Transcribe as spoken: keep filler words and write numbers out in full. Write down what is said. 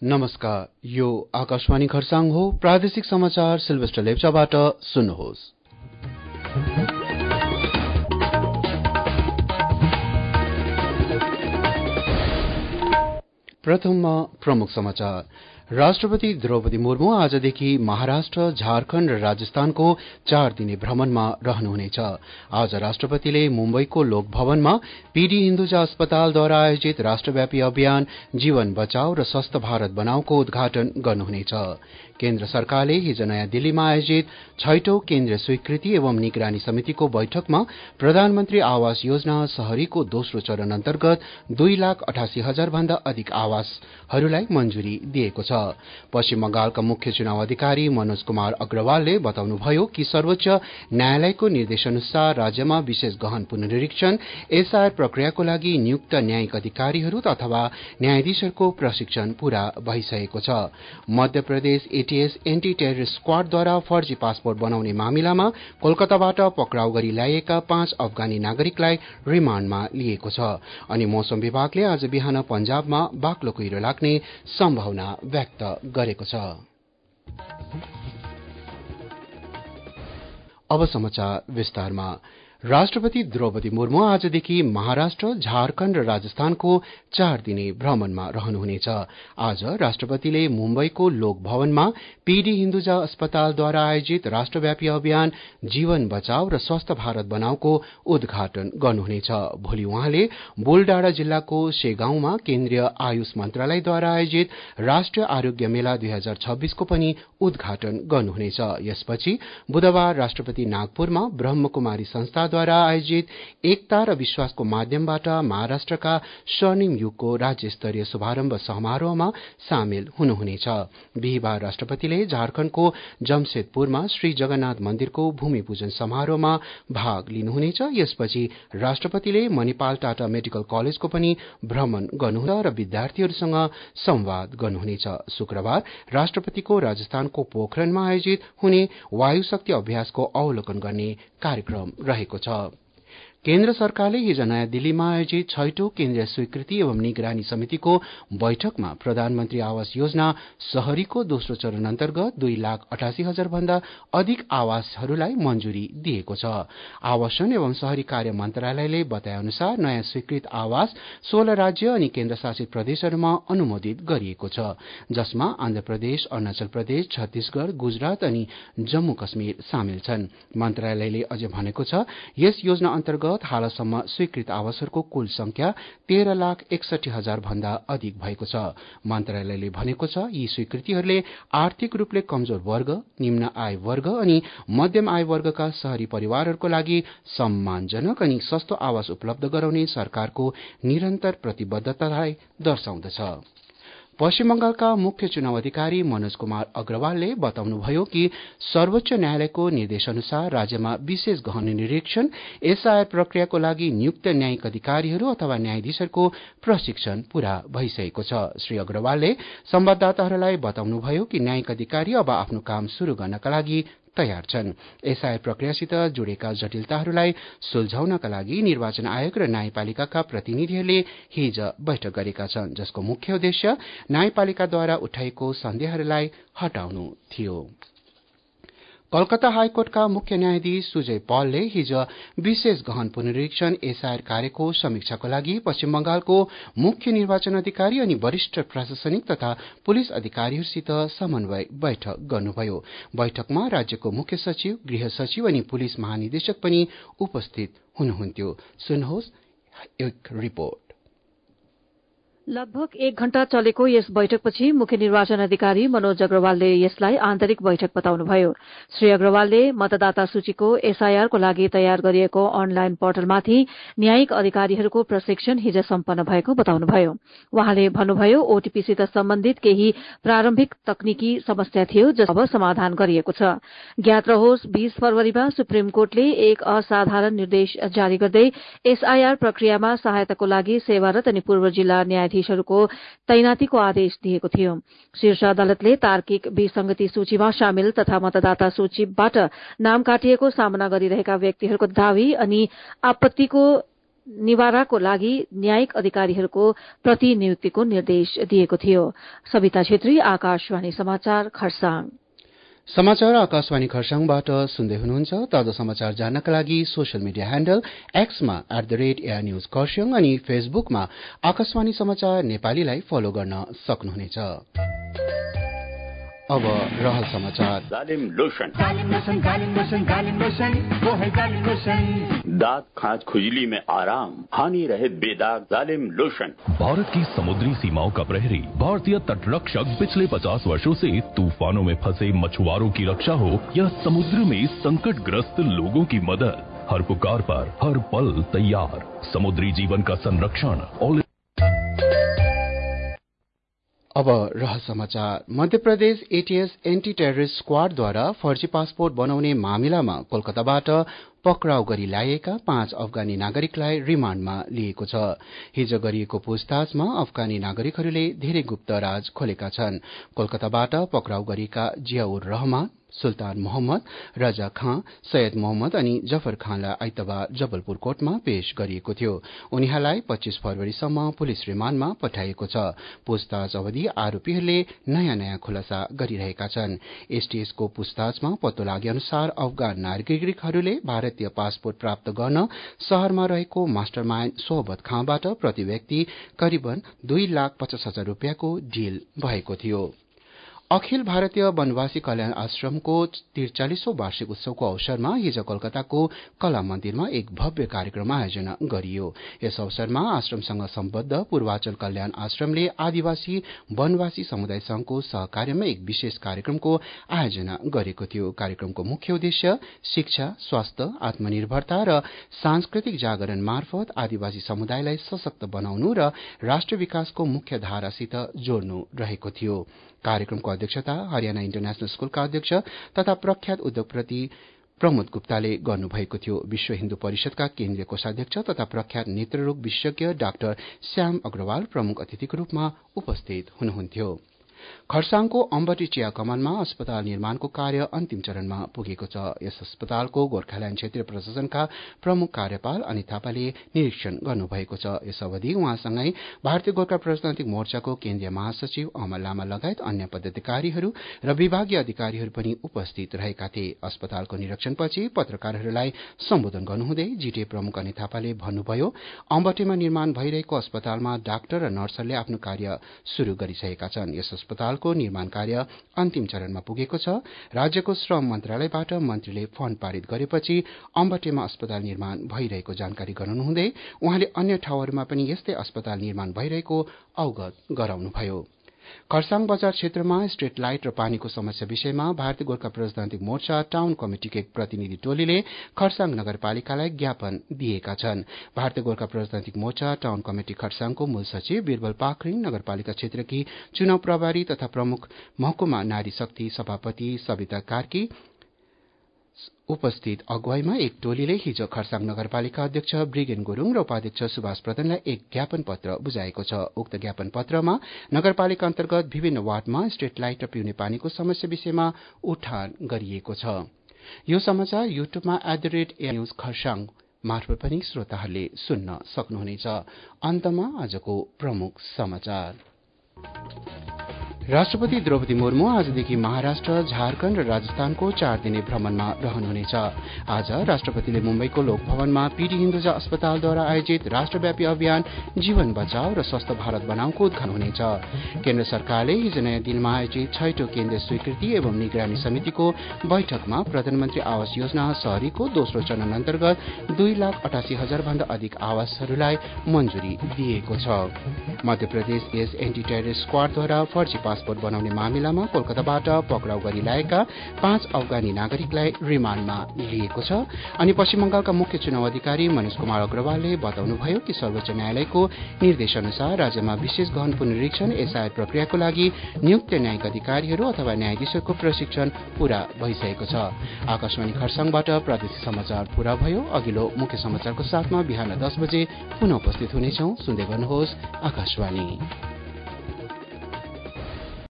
नमस्कार, यो आकाशवाणी खरसाङ हो। प्रादेशिक समाचार सिल्भेस्टर लेप्चाबाट सुन्नुहोस्। प्रथममा प्रमुख समाचार। राष्ट्रपति द्रौपदी मुर्मू आजदेखि महाराष्ट्र, झारखण्ड र राजस्थानको चार दिने भ्रमणमा रहनुहुनेछ। आज राष्ट्रपतिले मुम्बईको लोक भवनमा पीडी हिन्दुजा अस्पतालद्वारा आयोजित राष्ट्रव्यापी अभियान जीवन बचाओ र स्वस्थ भारत बनाओको उद्घाटन गर्नुहुनेछ। केन्द्र सरकारले हिज नयाँ दिल्लीमा आयोजित छैटौं केन्द्रीय स्वीकृति एवं निगरानी समितिको बैठकमा प्रधानमन्त्री आवास योजना शहरीको दोस्रो चरण अन्तर्गत दुई लाख अठासी हजार भन्दा अधिक आवासहरूलाई मंजूरी दिएको छ। पश्चिम बंगालका मुख्य चुनाव अधिकारी मनोज कुमार अग्रवालले बताउनुभयो कि सर्वोच्च न्यायालयको निर्देशअनुसार राज्यमा विशेष गहन पुनरीक्षण एसआईआर प्रक्रियाको लागि नियुक्त न्यायिक अधिकारीहरू अथवा न्यायाधीशहरूको प्रशिक्षण पूरा भइसकेको छ। Madhya Pradesh ATS anti terrorist स्क्वाडद्वारा फर्जी पासपोर्ट बनाउने मामिलामा कोलकाताबाट पक्राउ गरी ल्याइएका पाँच अफगानी नागरिकलाई रिमाण्डमा लिएको छ। अनि मौसम विभागले आज बिहान पंजाबमा बाक्लो कुहिरो लाग्ने सम्भावना व्यक्त गरेको छ। अब समाचार विस्तारमा। राष्ट्रपति द्रौपदी मुर्मू आजदेखि महाराष्ट्र, झारखण्ड र राजस्थानको चार दिने भ्रमणमा रहनुहुनेछ। आज राष्ट्रपतिले मुम्बईको लोक भवनमा पीडी हिन्दुजा अस्पतालद्वारा आयोजित राष्ट्रव्यापी अभियान जीवन बचाओ र स्वस्थ भारत बनाओको उद्घाटन गर्नुहुनेछ। भोलि उहाँले बुलडाडा जिल्लाको शेगाउँमा केन्द्रीय आयुष मन्त्रालयद्वारा आयोजित राष्ट्रिय आरोग्य मेला दुई हजार छब्बीसको पनि उद्घाटन गर्नुहुनेछ। यसपछि बुधबार राष्ट्रपति नागपुरमा ब्रह्मकुमारी संस्था द्वारा आयोजित एकता र विश्वासको माध्यमबाट महाराष्ट्रका स्वर्णिम युगको राज्य स्तरीय शुभारम्भ समारोहमा सामेल हुनुहुनेछ। बिहिबार राष्ट्रपतिले झारखण्डको जमशेदपुरमा श्री जगन्नाथ मन्दिरको भूमि पूजन समारोहमा भाग लिनुहुनेछ। यसपछि राष्ट्रपतिले मणिपाल टाटा मेडिकल कलेजको पनि भ्रमण गर्नुहुनेछ र विद्यार्थीहरूसँग संवाद गर्नुहुनेछ। शुक्रबार राष्ट्रपतिको राजस्थानको पोखरणमा आयोजित हुने वायु शक्ति अभ्यासको अवलोकन गर्ने कार्यक्रम रहेको छ। केन्द्र सरकारले हिज नयाँ दिल्लीमा आयोजित छैटौं केन्द्रीय स्वीकृति एवं निगरानी समितिको बैठकमा प्रधानमन्त्री आवास योजना शहरीको दोस्रो चरण अन्तर्गत दुई लाख अठासी हजार भन्दा अधिक आवासहरूलाई मंजूरी दिएको छ। आवासन एवं शहरी कार्य मन्त्रालयले बताए अनुसार नयाँ स्वीकृत आवास सोह्र राज्य अनि केन्द्र शासित प्रदेशहरूमा अनुमोदित गरिएको छ, जसमा आन्ध्र प्रदेश, अरूणाचल प्रदेश, छत्तीसगढ़, गुजरात अनि जम्मू कश्मीर सामेल छन्। मन्त्रालयले अझ भनेको छ, यस योजना अन्तर्गत हालसम्म स्वीकृत आवासहरूको कुल संख्या तेह्र लाख एकसठी हजार भन्दा अधिक भएको छ। मन्त्रालयले भनेको छ, यी स्वीकृतिहरूले आर्थिक रूपले कमजोर वर्ग, निम्न आय वर्ग अनि मध्यम आय वर्गका शहरी परिवारहरूको लागि सम्मानजनक अनि सस्तो आवास उपलब्ध गराउने सरकारको निरन्तर प्रतिबद्धतालाई दर्शाउँदछ। पश्चिम बंगालका मुख्य चुनाव अधिकारी मनोज कुमार अग्रवालले बताउनुभयो कि सर्वोच्च न्यायालयको निर्देशअनुसार राज्यमा विशेष गहन निरीक्षण एसआईआर प्रक्रियाको लागि नियुक्त न्यायिक अधिकारीहरू अथवा न्यायाधीशहरूको प्रशिक्षण पूरा भइसकेको छ। श्री अग्रवालले संवाददाताहरूलाई बताउनुभयो कि न्यायिक अधिकारी अब आफ्नो काम शुरू गर्नका लागि तयार छन्। एसआईआर प्रक्रियासित जोडिएका जटिलताहरूलाई सुल्झाउनका लागि निर्वाचन आयोग र न्यायपालिकाका प्रतिनिधिहरूले हिज बैठक गरेका छन्, जसको मुख्य उद्देश्य न्यायपालिकाद्वारा उठाइएको सन्देहहरूलाई हटाउनु थियो। कलकत्ता हाईकोर्टका मुख्य न्यायाधीश सुजय पलले हिज विशेष गहन पुनरीक्षण एसआईआर कार्यको समीक्षाको लागि पश्चिम बंगालको मुख्य निर्वाचन अधिकारी अनि वरिष्ठ प्रशासनिक तथा पुलिस अधिकारीहरूसित समन्वय बैठक गर्नुभयो। बैठकमा राज्यको मुख्य सचिव, गृह सचिव अनि पुलिस महानिदेशक पनि उपस्थित हुनुहुन्थ्यो। सुन्नुहोस् एक रिपोर्ट। लगभग एक घण्टा चलेको यस बैठकपछि मुख्य निर्वाचन अधिकारी मनोज अग्रवालले यसलाई आन्तरिक बैठक बताउनुभयो। श्री अग्रवालले मतदाता सूचीको एसआईआरको लागि तयार गरिएको अनलाइन पोर्टलमाथि न्यायिक अधिकारीहरूको प्रशिक्षण हिज सम्पन्न भएको बताउनुभयो। उहाँले भन्नुभयो, ओटीपीसित सम्बन्धित केही प्रारम्भिक तकनिकी समस्या थियो, जस अब समाधान गरिएको छ। ज्ञात रहोस्, बीस फरवरीमा सुप्रीम कोर्टले एक असाधारण निर्देश जारी गर्दै एसआईआर प्रक्रियामा सहायताको लागि सेवारत अनि पूर्व जिल्ला न्यायाधीश न्यायाधीशहरूको तैनातीको आदेश दिएको थियो। शीर्ष अदालतले तार्किक विसंगति सूचीमा सामेल तथा मतदाता सूचीबाट नाम काटिएको सामना गरिरहेका व्यक्तिहरूको दावी अनि आपत्तिको निवाराको लागि न्यायिक अधिकारीहरूको प्रतिनियुक्तिको निर्देश दिएको थियो। सविता छेत्री, आकाशवाणी समाचार, खरसाङ। समाचार आकाशवाणी खरसाङबाट सुन्दै हुनुहुन्छ। ताजा समाचार जान्नका लागि सोशल मिडिया ह्याण्डल एक्समा at the rate air news Kurseong अनि फेसबुकमा आकाशवाणी समाचार नेपालीलाई फलो गर्न सक्नुहुनेछ। अब रहल समाचार। जालिम लोशन जालिम लोशन जालिम लोशन जालिम लोशन वो है जालिम लोशन। दांत खांच खुजली में आराम, हानि रहित बेदाग जालिम लोशन। भारत की समुद्री सीमाओं का प्रहरी भारतीय तटरक्षक पिछले पचास वर्षों से तूफानों में फंसे मछुआरों की रक्षा हो या समुद्र में संकटग्रस्त लोगों की मदद, हर पुकार पर हर पल तैयार। समुद्री जीवन का संरक्षण। अब रहल समाचार। Madhya Pradesh ATS anti terrorist स्क्वाडद्वारा फर्जी पासपोर्ट बनाउने मामिलामा कोलकाताबाट पक्राउ गरी ल्याइएका पाँच अफगानी नागरिकलाई रिमाण्डमा लिएको छ। हिज गरिएको पूछताछमा अफगानी नागरिकहरूले धेरै गुप्त राज खोलेका छन्। कोलकाताबाट पक्राउ गरेका जियाउर रहमान, सुल्तान मोहम्मद, रजा खां, सैयद मोहम्मद अनि जफर खानलाई आइतबार जबलपुर कोर्टमा पेश गरिएको थियो। उनीहरूलाई पच्चीस फरवरीसम्म पुलिस रिमाण्डमा पठाइएको छ। पूछताछ अवधि आरोपीहरूले नयाँ नयाँ खुलासा गरिरहेका छन्। एसटीएसको पूछताछमा पत्तो लागे अनुसार अफगान नागरिकहरूले भारतीय पासपोर्ट प्राप्त गर्न शहरमा रहेको मास्टरमाइण्ड सोहबत खाँबाट प्रति व्यक्ति करिबन दुई लाख पचास हजार रूपियाँको डील भएको थियो। अखिल भारतीय वनवासी कल्याण आश्रमको त्रिचालिसौं वार्षिक उत्सवको अवसरमा हिज कोलकाताको कला मन्दिरमा एक भव्य कार्यक्रम आयोजना गरियो। यस अवसरमा आश्रमसँग सम्बद्ध पूर्वाचल कल्याण आश्रमले आदिवासी वनवासी समुदाय संघको सहकार्यमा एक विशेष कार्यक्रमको आयोजना गरेको थियो। कार्यक्रमको मुख्य उद्देश्य शिक्षा, स्वास्थ्य, आत्मनिर्भरता र सांस्कृतिक जागरण मार्फत आदिवासी समुदायलाई सशक्त बनाउनु र राष्ट्र विकासको मुख्य धारासित जोड्नु रहेको थियो। कार्यक्रमको अध्यक्षता हरियाणा इन्टरनेशनल स्कूलका अध्यक्ष तथा प्रख्यात उद्योगपति प्रमोद गुप्ताले गर्नुभएको थियो। विश्व हिन्दू परिषदका केन्द्रीय कोषाध्यक्ष तथा प्रख्यात नेत्ररोग विशेषज्ञ डाक्टर श्याम अग्रवाल प्रमुख अतिथिको रूपमा उपस्थित हुनुहुन्थ्यो। खरसाङको अम्बटी चिया कमानमा अस्पताल निर्माणको कार्य अन्तिम चरणमा पुगेको छ। यस अस्पतालको गोर्खाल्याण्ड क्षेत्रीय प्रशासनका प्रमुख कार्यपाल अनित थापाले निरीक्षण गर्नुभएको छ। यस अवधि उहाँसँगै भारतीय गोर्खा प्रजातान्त्रिक मोर्चाको केन्द्रीय महासचिव अमर लामा लगायत अन्य पदाधिकारीहरू र विभागीय अधिकारीहरू पनि उपस्थित रहेका थिए। अस्पतालको निरीक्षणपछि पत्रकारहरूलाई सम्बोधन गर्नुहुँदै जीटीए प्रमुख अनित थापाले भन्नुभयो, अम्बटेमा निर्माण भइरहेको अस्पतालमा डाक्टर र नर्सहरूले आफ्नो कार्य शुरू गरिसकेका छन्। यस अस्पतालको निर्माण कार्य अन्तिम चरणमा पुगेको छ। राज्यको श्रम मन्त्रालयबाट मन्त्रीले फण्ड पारित गरेपछि अम्बटेमा अस्पताल निर्माण भइरहेको जानकारी गराउनुहुँदै उहाँले अन्य ठाउँहरूमा पनि यस्तै अस्पताल निर्माण भइरहेको अवगत गराउनुभयो। खरसाङ बजार क्षेत्रमा स्ट्रीट लाइट र पानीको समस्या विषयमा भारतीय गोर्खा प्रजातान्त्रिक मोर्चा टाउन कमिटिको एक प्रतिनिधि टोलीले खरसाङ नगरपालिकालाई ज्ञापन दिएका छन्। भारतीय गोर्खा प्रजातान्त्रिक मोर्चा टाउन कमिटि खरसाङको मूल सचिव बिरबल पाखरिङ, नगरपालिका क्षेत्रकी चुनाव प्रभारी तथा प्रमुख महकुमा नारी शक्ति सभापति सविता कार्की उपस्थित अगुवाईमा एक टोलीले हिज खरसाङ नगरपालिका अध्यक्ष ब्रिगेन गुरूङ र उपाध्यक्ष सुभाष प्रधानलाई एक ज्ञापन पत्र बुझाएको छ। उक्त ज्ञापन पत्रमा नगरपालिका अन्तर्गत विभिन्न वार्डमा स्ट्रीट लाइट र पिउने पानीको समस्या विषयमा उठान गरिएको छ। यो समाचार युट्युबमा at the rate air news Kurseong मार्फत पनि श्रोताहरूले सुन्न सक्नुहुनेछ। अन्तमा आजको प्रमुख समाचार। राष्ट्रपति द्रौपदी मुर्मू आजदेखि महाराष्ट्र, झारखण्ड र राजस्थानको चार दिने भ्रमणमा रहनुहुनेछ। आज राष्ट्रपतिले मुम्बईको लोकभवनमा पीडी हिन्दुजा अस्पतालद्वारा आयोजित राष्ट्रव्यापी अभियान जीवन बचाओ र स्वस्थ भारत बनाऊको उद्घाटन हुनेछ। केन्द्र सरकारले हिज नयाँ दिल्लीमा आयोजित छैटौं केन्द्रीय स्वीकृति एवं निगरानी समितिको बैठकमा प्रधानमन्त्री आवास योजना शहरीको दोस्रो चरण अन्तर्गत दुई लाख अठासी हजार भन्दा अधिक आवासहरूलाई मञ्जुरी दिएको छ। Madhya Pradesh S anti terrorist स्क्वाडद्वारा फर्जी पासपोर्ट बनाउने मामिलामा कोलकाताबाट पक्राउ गरी ल्याएका पाँच अफगानी नागरिकलाई रिमाण्डमा लिएको छ। अनि पश्चिम बंगालका मुख्य चुनाव अधिकारी मनोज कुमार अग्रवालले बताउनुभयो कि सर्वोच्च न्यायालयको निर्देश अनुसार राज्यमा विशेष गहन पुनरीक्षण एसआईआर प्रक्रियाको लागि नियुक्त न्यायिक अधिकारीहरू अथवा न्यायाधीशहरूको प्रशिक्षण पूरा भइसकेको छ। आकाशवाणी खरसाङबाट प्रादेशिक समाचार पूरा भयो। अघिल्लो मुख्य समाचारको साथमा बिहान दस बजे पुनः उपस्थित हुनेछौं। सुन्दै गर्नुहोस् आकाशवाणी।